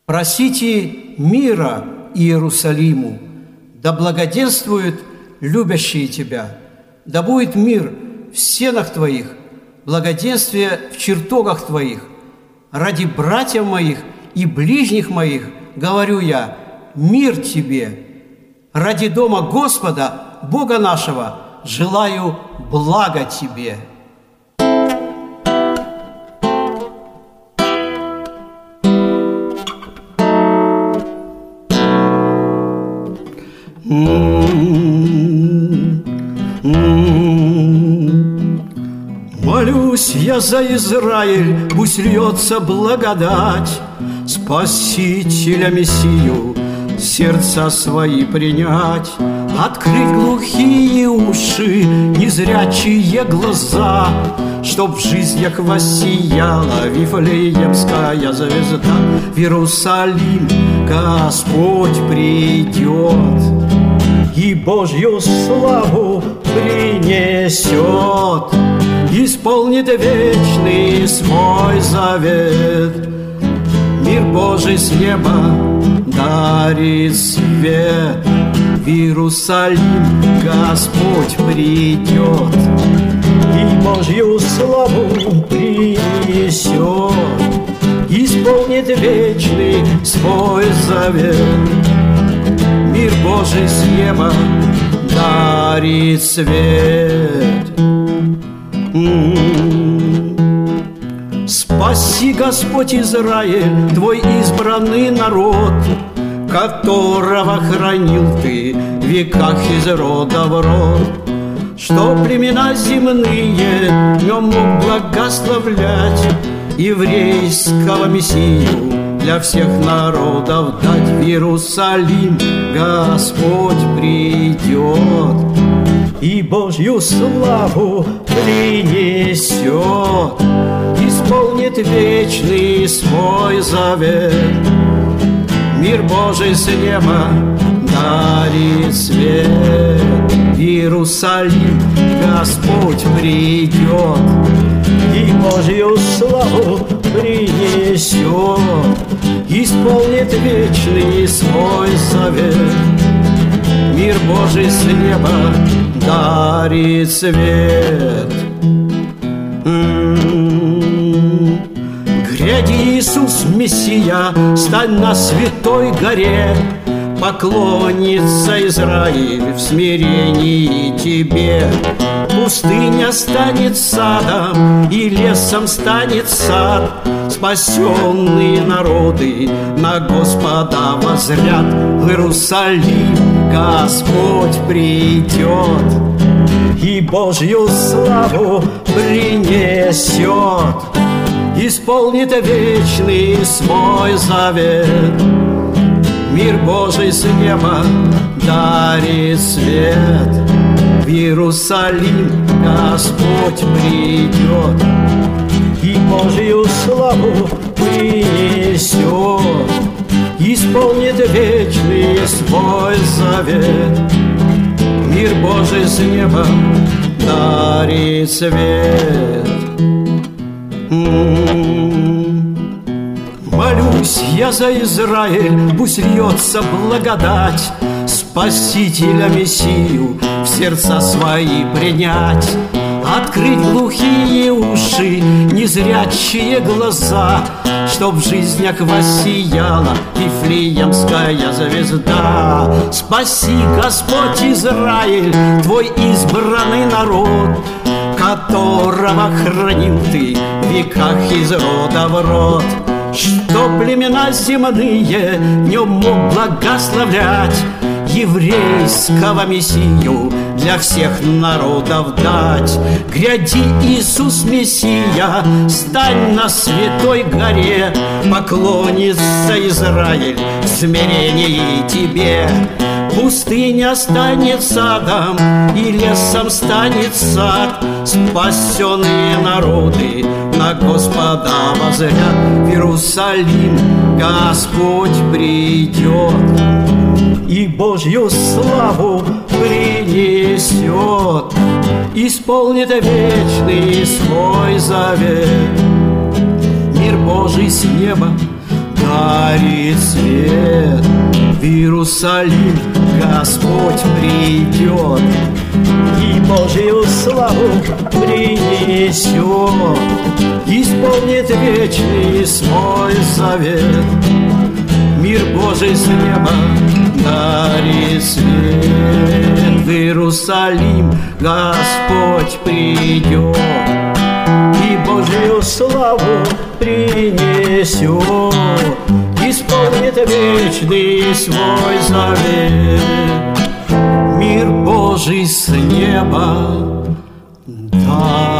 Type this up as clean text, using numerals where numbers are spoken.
Просите мира Иерусалиму, да благоденствуют любящие Тебя, да будет мир в стенах Твоих, благоденствие в чертогах Твоих. Ради братьев моих и ближних моих говорю я: мир тебе. Ради дома Господа, Бога нашего, желаю блага тебе. Молюсь я за Израиль, пусть льется благодать, Спасителя Мессию сердца свои принять, открыть глухие уши, незрячие глаза, чтоб в жизнях воссияла Вифлеемская звезда. В Иерусалим Господь придет и Божью славу принесет, исполнит вечный свой завет. Мир Божий с неба дарит свет. В Иерусалим Господь придет и Божью славу принесет, исполнит вечный свой завет. Мир Божий с неба дарит свет. Спаси, Господь, Израиль, Твой избранный народ, которого хранил Ты в веках из рода в род, что племена земные в нем мог благословлять, еврейского Мессию для всех народов дать. В Иерусалим Господь придет и Божью славу принесет, исполнит вечный свой завет. Мир Божий с неба дарит свет. В Иерусалим Господь придет и Божью славу принесет, исполнит вечный свой завет. Мир Божий с неба дарит свет. Гряди, Иисус Мессия, стань на святой горе, поклонится Израиль в смирении Тебе. Пустыня станет садом, и лесом станет сад. Спасенные народы на Господа воззрят. В Иерусалим Господь придет и Божью славу принесет, исполнит вечный свой завет. Мир Божий с неба дарит свет. В Иерусалим Господь придет и Божью славу принесет, исполнит вечный свой завет. Мир Божий с неба дарит свет. Молюсь я за Израиль, пусть льется благодать, Спасителя Мессию в сердца свои принять, открыть глухие уши, незрячие глаза, чтоб в жизнях воссияла Вифлеемская звезда. Спаси, Господь, Израиль, Твой избранный народ, которого хранил Ты в веках из рода в род, что племена земные в нем мог благословлять, еврейского Мессию для всех народов дать. Гряди, Иисус Мессия, стань на святой горе, поклонится Израиль в смирении Тебе. Пустыня станет садом, и лесом станет сад. Спасенные народы на Господа воззрят. В Иерусалим Господь придет и Божью славу принесет, исполнит вечный свой завет. Мир Божий с неба дарит свет. В Иерусалим Господь придет и Божию славу принесет, исполнит вечный свой завет. Мир Божий с неба дарит свет. В Иерусалим Господь придет и Божию славу принесет, исполнит вечный свой завет. Мир Божий с неба дарит